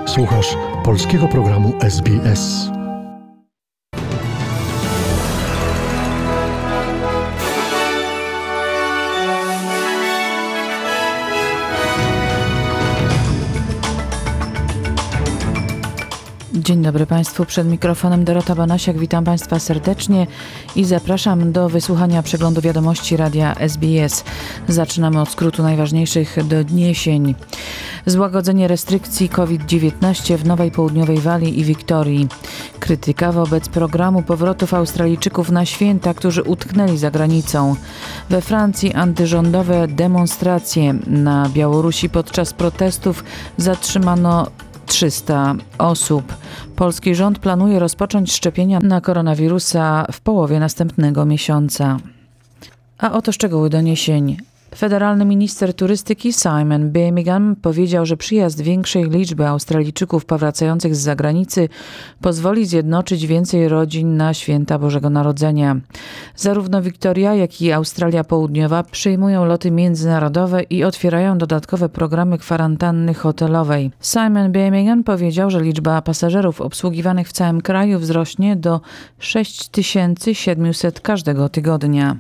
Słuchasz polskiego programu SBS. Dzień dobry Państwu, przed mikrofonem Dorota Banasiak, witam Państwa serdecznie i zapraszam do wysłuchania przeglądu wiadomości radia SBS. Zaczynamy od skrótu najważniejszych doniesień. Złagodzenie restrykcji COVID-19 w Nowej Południowej Walii i Wiktorii. Krytyka wobec programu powrotów Australijczyków na święta, którzy utknęli za granicą. We Francji antyrządowe demonstracje. Na Białorusi podczas protestów zatrzymano 300 osób. Polski rząd planuje rozpocząć szczepienia na koronawirusa w połowie następnego miesiąca. A oto szczegóły doniesień. Federalny minister turystyki Simon Birmingham powiedział, że przyjazd większej liczby Australijczyków powracających z zagranicy pozwoli zjednoczyć więcej rodzin na święta Bożego Narodzenia. Zarówno Wiktoria, jak i Australia Południowa przyjmują loty międzynarodowe i otwierają dodatkowe programy kwarantanny hotelowej. Simon Birmingham powiedział, że liczba pasażerów obsługiwanych w całym kraju wzrośnie do 6700 każdego tygodnia.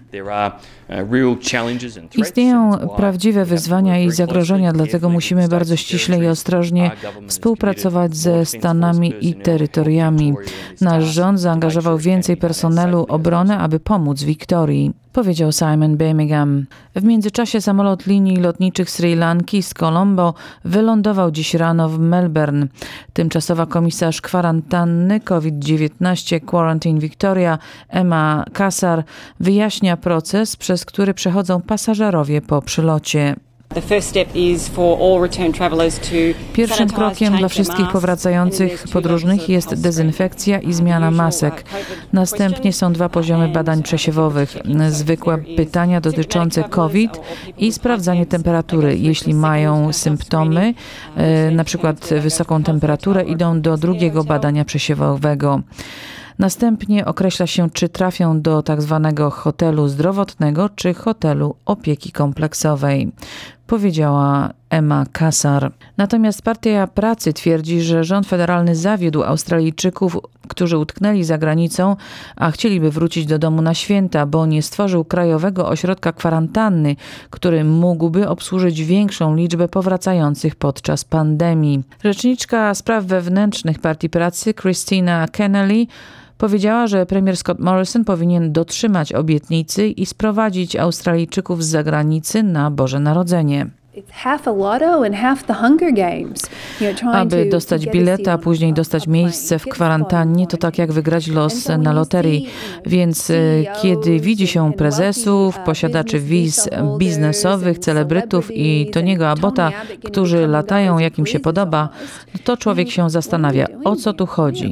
Istnieją prawdziwe wyzwania i zagrożenia, dlatego musimy bardzo ściśle i ostrożnie współpracować ze stanami i terytoriami. Nasz rząd zaangażował więcej personelu obrony, aby pomóc Wiktorii, powiedział Simon Birmingham. W międzyczasie samolot linii lotniczych Sri Lanki z Colombo wylądował dziś rano w Melbourne. Tymczasowa komisarz kwarantanny COVID-19 Quarantine Victoria Emma Cassar wyjaśnia proces, przez który przechodzą pasażerowie po przylocie. Pierwszym krokiem dla wszystkich powracających podróżnych jest dezynfekcja i zmiana masek. Następnie są 2 poziomy badań przesiewowych. Zwykłe pytania dotyczące COVID i sprawdzanie temperatury. Jeśli mają symptomy, na przykład wysoką temperaturę, idą do drugiego badania przesiewowego. Następnie określa się, czy trafią do tak zwanego hotelu zdrowotnego, czy hotelu opieki kompleksowej, powiedziała Emma Cassar. Natomiast Partia Pracy twierdzi, że rząd federalny zawiódł Australijczyków, którzy utknęli za granicą, a chcieliby wrócić do domu na święta, bo nie stworzył krajowego ośrodka kwarantanny, który mógłby obsłużyć większą liczbę powracających podczas pandemii. Rzeczniczka spraw wewnętrznych Partii Pracy Christina Kennelly powiedziała, że premier Scott Morrison powinien dotrzymać obietnicy i sprowadzić Australijczyków z zagranicy na Boże Narodzenie. Aby dostać bilet, a później dostać miejsce w kwarantannie, to tak jak wygrać los na loterii. Więc kiedy widzi się prezesów, posiadaczy wiz biznesowych, celebrytów i Tony'ego Abbotta, którzy latają jak im się podoba, to człowiek się zastanawia, o co tu chodzi.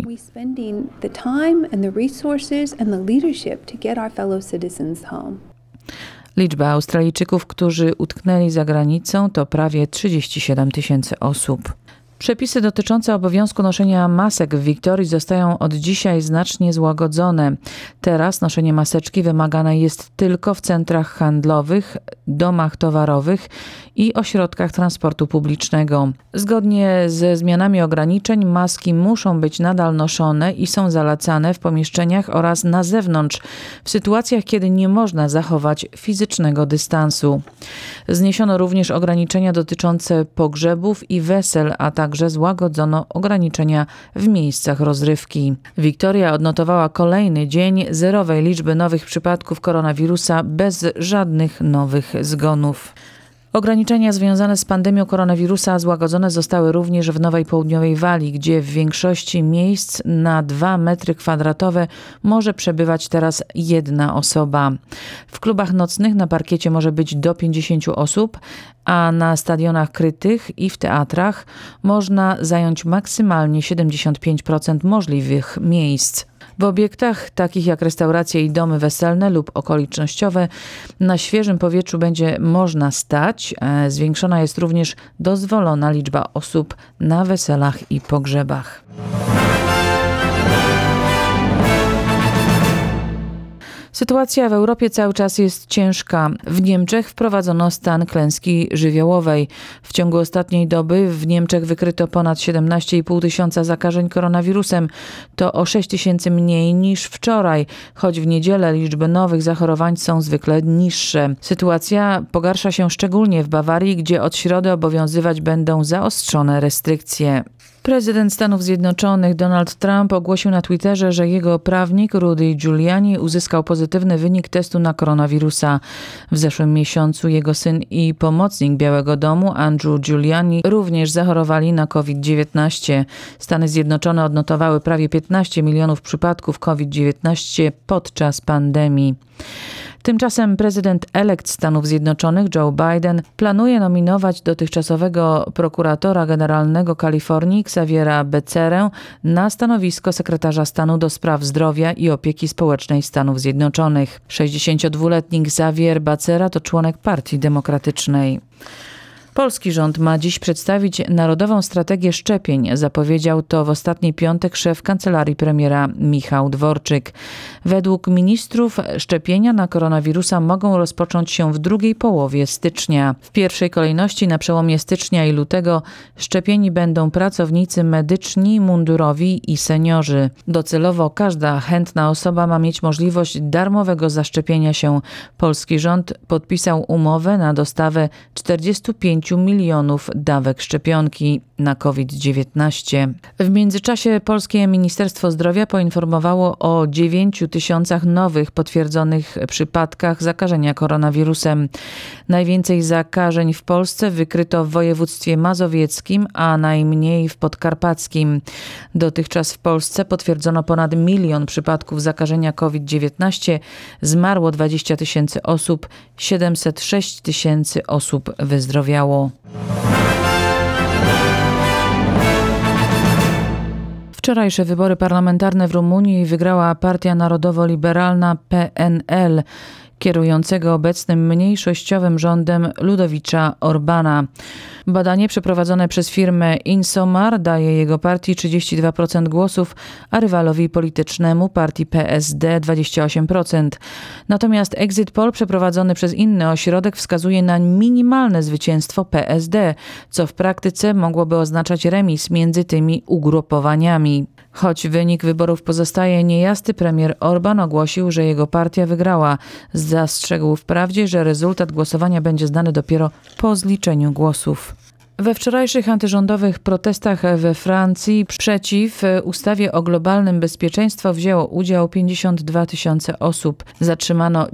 Liczba Australijczyków, którzy utknęli za granicą, to prawie 37 000 osób. Przepisy dotyczące obowiązku noszenia masek w Wiktorii zostają od dzisiaj znacznie złagodzone. Teraz noszenie maseczki wymagane jest tylko w centrach handlowych, domach towarowych i ośrodkach transportu publicznego. Zgodnie ze zmianami ograniczeń maski muszą być nadal noszone i są zalecane w pomieszczeniach oraz na zewnątrz, w sytuacjach, kiedy nie można zachować fizycznego dystansu. Zniesiono również ograniczenia dotyczące pogrzebów i wesel, a także złagodzono ograniczenia w miejscach rozrywki. Wiktoria odnotowała kolejny dzień zerowej liczby nowych przypadków koronawirusa bez żadnych nowych zgonów. Ograniczenia związane z pandemią koronawirusa złagodzone zostały również w Nowej Południowej Walii, gdzie w większości miejsc na 2 metry kwadratowe może przebywać teraz 1 osoba. W klubach nocnych na parkiecie może być do 50 osób, a na stadionach krytych i w teatrach można zająć maksymalnie 75% możliwych miejsc. W obiektach takich jak restauracje i domy weselne lub okolicznościowe na świeżym powietrzu będzie można stać. Zwiększona jest również dozwolona liczba osób na weselach i pogrzebach. Sytuacja w Europie cały czas jest ciężka. W Niemczech wprowadzono stan klęski żywiołowej. W ciągu ostatniej doby w Niemczech wykryto ponad 17,5 tysiąca zakażeń koronawirusem. To o 6 tysięcy mniej niż wczoraj, choć w niedzielę liczby nowych zachorowań są zwykle niższe. Sytuacja pogarsza się szczególnie w Bawarii, gdzie od środy obowiązywać będą zaostrzone restrykcje. Prezydent Stanów Zjednoczonych Donald Trump ogłosił na Twitterze, że jego prawnik Rudy Giuliani uzyskał pozytywny wynik testu na koronawirusa. W zeszłym miesiącu jego syn i pomocnik Białego Domu Andrew Giuliani również zachorowali na COVID-19. Stany Zjednoczone odnotowały prawie 15 milionów przypadków COVID-19 podczas pandemii. Tymczasem prezydent-elekt Stanów Zjednoczonych Joe Biden planuje nominować dotychczasowego prokuratora generalnego Kalifornii Xaviera Becerrę na stanowisko sekretarza stanu do spraw zdrowia i opieki społecznej Stanów Zjednoczonych. 62-letni Xavier Becerra to członek Partii Demokratycznej. Polski rząd ma dziś przedstawić narodową strategię szczepień. Zapowiedział to w ostatni piątek szef kancelarii premiera Michał Dworczyk. Według ministrów szczepienia na koronawirusa mogą rozpocząć się w drugiej połowie stycznia. W pierwszej kolejności na przełomie stycznia i lutego szczepieni będą pracownicy medyczni, mundurowi i seniorzy. Docelowo każda chętna osoba ma mieć możliwość darmowego zaszczepienia się. Polski rząd podpisał umowę na dostawę 45 milionów dawek szczepionki na COVID-19. W międzyczasie polskie Ministerstwo Zdrowia poinformowało o 9 tysiącach nowych potwierdzonych przypadkach zakażenia koronawirusem. Najwięcej zakażeń w Polsce wykryto w województwie mazowieckim, a najmniej w podkarpackim. Dotychczas w Polsce potwierdzono ponad 1 milion przypadków zakażenia COVID-19, zmarło 20 tysięcy osób, 706 tysięcy osób wyzdrowiało. Wczorajsze wybory parlamentarne w Rumunii wygrała Partia Narodowo-Liberalna PNL, kierującego obecnym mniejszościowym rządem Ludowicza Orbana. Badanie przeprowadzone przez firmę Insomar daje jego partii 32% głosów, a rywalowi politycznemu partii PSD 28%. Natomiast exit poll przeprowadzony przez inny ośrodek wskazuje na minimalne zwycięstwo PSD, co w praktyce mogłoby oznaczać remis między tymi ugrupowaniami. Choć wynik wyborów pozostaje niejasny, premier Orban ogłosił, że jego partia wygrała. Zastrzegł wprawdzie, że rezultat głosowania będzie znany dopiero po zliczeniu głosów. We wczorajszych antyrządowych protestach we Francji przeciw ustawie o globalnym bezpieczeństwie wzięło udział 52 tysiące osób. Zatrzymano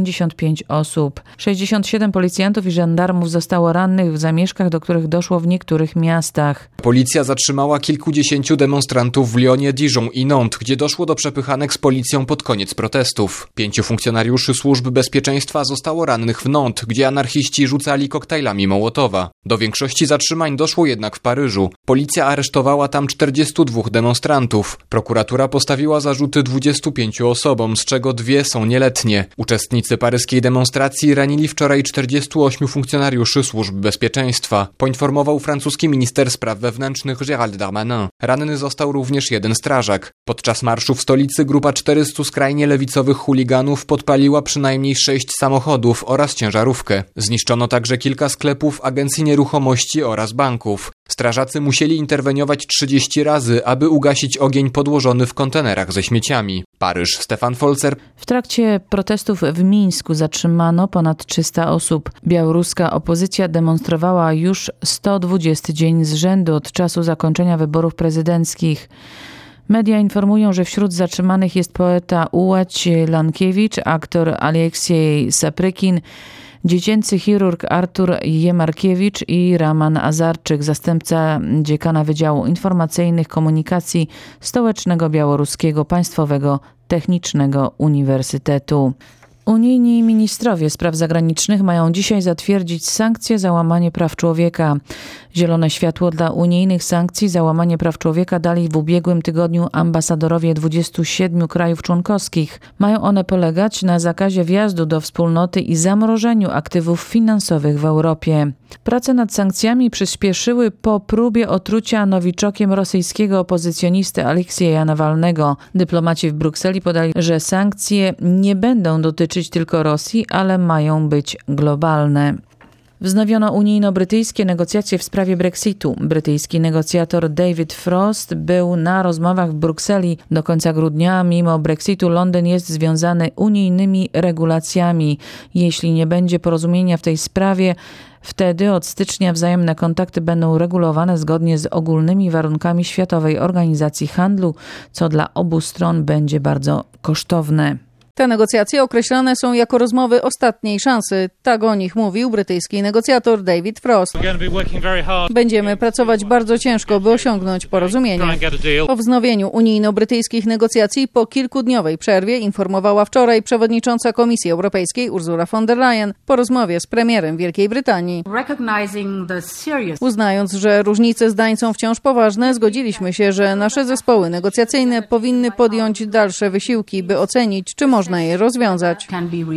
95 osób. 67 policjantów i żandarmów zostało rannych w zamieszkach, do których doszło w niektórych miastach. Policja zatrzymała kilkudziesięciu demonstrantów w Lyonie, Dijon i Nantes, gdzie doszło do przepychanek z policją pod koniec protestów. 5 funkcjonariuszy służb bezpieczeństwa zostało rannych w Nantes, gdzie anarchiści rzucali koktajlami Mołotowa. Do większości zatrzymań doszło jednak w Paryżu. Policja aresztowała tam 42 demonstrantów. Prokuratura postawiła zarzuty 25 osobom, z czego 2 są nieletnie. Uczestnicy paryskiej demonstracji ranili wczoraj 48 funkcjonariuszy służb bezpieczeństwa, poinformował francuski minister spraw wewnętrznych Gérald Darmanin. Ranny został również 1 strażak. Podczas marszu w stolicy grupa 400 skrajnie lewicowych chuliganów podpaliła przynajmniej 6 samochodów oraz ciężarówkę. Zniszczono także kilka sklepów, agencji nieruchomości oraz banków. Strażacy musieli interweniować 30 razy, aby ugasić ogień podłożony w kontenerach ze śmieciami. Paryż, Stefan Folzer. W trakcie protestów w Mińsku zatrzymano ponad 300 osób. Białoruska opozycja demonstrowała już 120 dzień z rzędu od czasu zakończenia wyborów prezydenckich. Media informują, że wśród zatrzymanych jest poeta Ułać Lankiewicz, aktor Aleksiej Saprykin, dziecięcy chirurg Artur Jemarkiewicz i Raman Azarczyk, zastępca dziekana Wydziału Informacyjnych Komunikacji Stołecznego Białoruskiego Państwowego Technicznego Uniwersytetu. Unijni ministrowie spraw zagranicznych mają dzisiaj zatwierdzić sankcje za łamanie praw człowieka. Zielone światło dla unijnych sankcji za łamanie praw człowieka dali w ubiegłym tygodniu ambasadorowie 27 krajów członkowskich. Mają one polegać na zakazie wjazdu do wspólnoty i zamrożeniu aktywów finansowych w Europie. Prace nad sankcjami przyspieszyły po próbie otrucia nowiczokiem rosyjskiego opozycjonisty Aleksieja Nawalnego. Dyplomaci w Brukseli podali, że sankcje nie będą dotyczyć tylko Rosji, ale mają być globalne. Wznowiono unijno-brytyjskie negocjacje w sprawie Brexitu. Brytyjski negocjator David Frost był na rozmowach w Brukseli do końca grudnia. Mimo Brexitu Londyn jest związany unijnymi regulacjami. Jeśli nie będzie porozumienia w tej sprawie, wtedy od stycznia wzajemne kontakty będą regulowane zgodnie z ogólnymi warunkami Światowej Organizacji Handlu, co dla obu stron będzie bardzo kosztowne. Te negocjacje określane są jako rozmowy ostatniej szansy. Tak o nich mówił brytyjski negocjator David Frost. Będziemy pracować bardzo ciężko, by osiągnąć porozumienie. O wznowieniu unijno-brytyjskich negocjacji po kilkudniowej przerwie informowała wczoraj przewodnicząca Komisji Europejskiej Ursula von der Leyen po rozmowie z premierem Wielkiej Brytanii. Uznając, że różnice zdań są wciąż poważne, zgodziliśmy się, że nasze zespoły negocjacyjne powinny podjąć dalsze wysiłki, by ocenić, czy można je rozwiązać.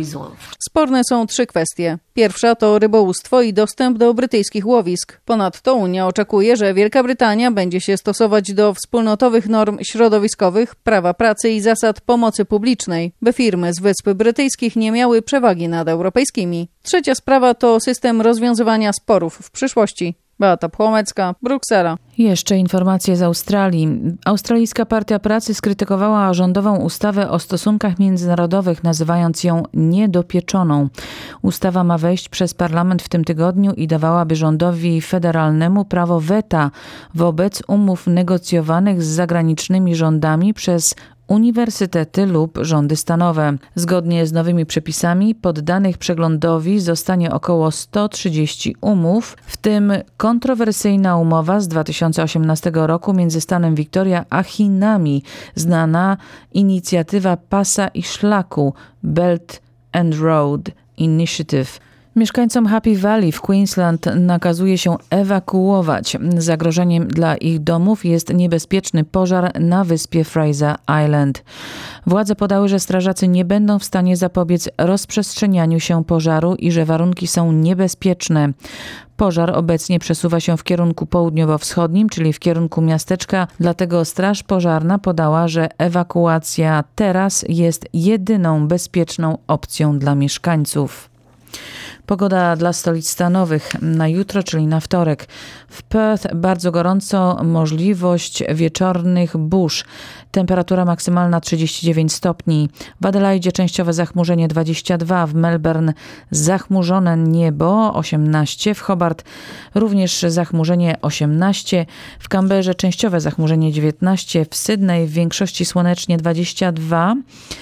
Sporne są 3 kwestie. Pierwsza to rybołówstwo i dostęp do brytyjskich łowisk. Ponadto Unia oczekuje, że Wielka Brytania będzie się stosować do wspólnotowych norm środowiskowych, prawa pracy i zasad pomocy publicznej, by firmy z Wysp Brytyjskich nie miały przewagi nad europejskimi. Trzecia sprawa to system rozwiązywania sporów w przyszłości. Beata Płomecka, Bruksela. Jeszcze informacje z Australii. Australijska Partia Pracy skrytykowała rządową ustawę o stosunkach międzynarodowych, nazywając ją niedopieczoną. Ustawa ma wejść przez parlament w tym tygodniu i dawałaby rządowi federalnemu prawo weta wobec umów negocjowanych z zagranicznymi rządami przez uniwersytety lub rządy stanowe. Zgodnie z nowymi przepisami poddanych przeglądowi zostanie około 130 umów, w tym kontrowersyjna umowa z 2018 roku między stanem Victoria a Chinami, znana inicjatywa Pasa i Szlaku Belt and Road Initiative. Mieszkańcom Happy Valley w Queensland nakazuje się ewakuować. Zagrożeniem dla ich domów jest niebezpieczny pożar na wyspie Fraser Island. Władze podały, że strażacy nie będą w stanie zapobiec rozprzestrzenianiu się pożaru i że warunki są niebezpieczne. Pożar obecnie przesuwa się w kierunku południowo-wschodnim, czyli w kierunku miasteczka, dlatego Straż Pożarna podała, że ewakuacja teraz jest jedyną bezpieczną opcją dla mieszkańców. Pogoda dla stolic stanowych na jutro, czyli na wtorek. W Perth bardzo gorąco, możliwość wieczornych burz. Temperatura maksymalna 39 stopni. W Adelaide częściowe zachmurzenie 22. W Melbourne zachmurzone niebo 18. W Hobart również zachmurzenie 18. W Canberrze częściowe zachmurzenie 19. W Sydney w większości słonecznie 22.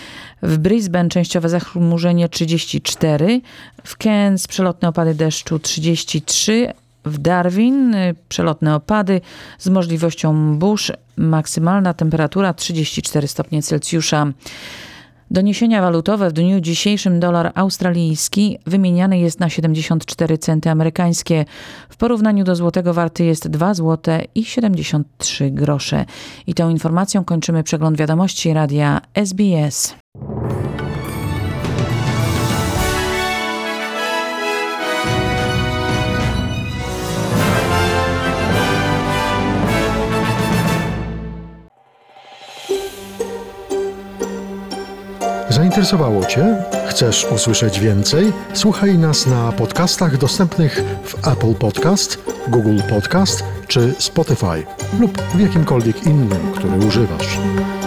W Brisbane częściowe zachmurzenie 34, w Cairns przelotne opady deszczu 33, w Darwin przelotne opady z możliwością burz, maksymalna temperatura 34 stopnie Celsjusza. Doniesienia walutowe w dniu dzisiejszym dolar australijski wymieniany jest na 74 centy amerykańskie. W porównaniu do złotego warty jest 2 zł i 73 grosze. I tą informacją kończymy przegląd wiadomości radia SBS. Zainteresowało Cię? Chcesz usłyszeć więcej? Słuchaj nas na podcastach dostępnych w Apple Podcast, Google Podcast czy Spotify lub w jakimkolwiek innym, który używasz.